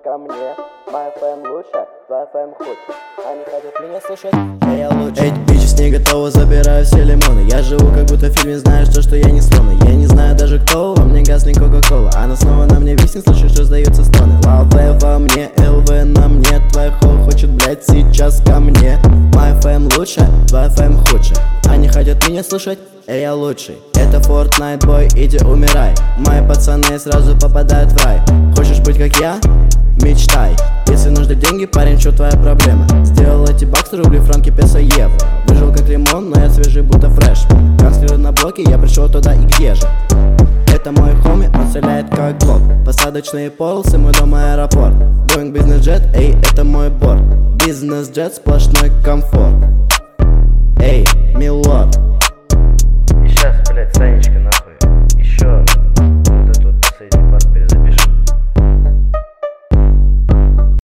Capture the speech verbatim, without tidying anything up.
ко мне. Моя эф эм лучше, твоя эф эм хуже. Они хотят меня слушать, а я лучше. Эти бичес не готовы, забираю все лимоны. Я живу как будто в фильме, знаешь то, что я не сломный. Я не знаю даже кто, во мне газ не кока-кола. Она снова на мне виснет, слышу, что сдаются стоны. Лаве во мне, эл ви на мне. Твоя хо хочет, блять, сейчас ко мне. Моя эф эм лучше, твоя эф эм худше. Они хотят меня слушать, а я лучший. Это Fortnite, бой, иди умирай. Мои пацаны сразу попадают в рай. Хочешь быть как я? Мечтай. Если нужны деньги, парень, что твоя проблема? Сделал эти баксы, рубли, франки, песо, евро. Выжил как лимон, но я свежий, будто фреш. Канцлер на блоке, я пришел туда, и где же? Это мой хоми, он стреляет как блок. Посадочные полосы, мой дом аэропорт. Boeing бизнес джет, эй, это мой борт. Бизнес джет, сплошной комфорт.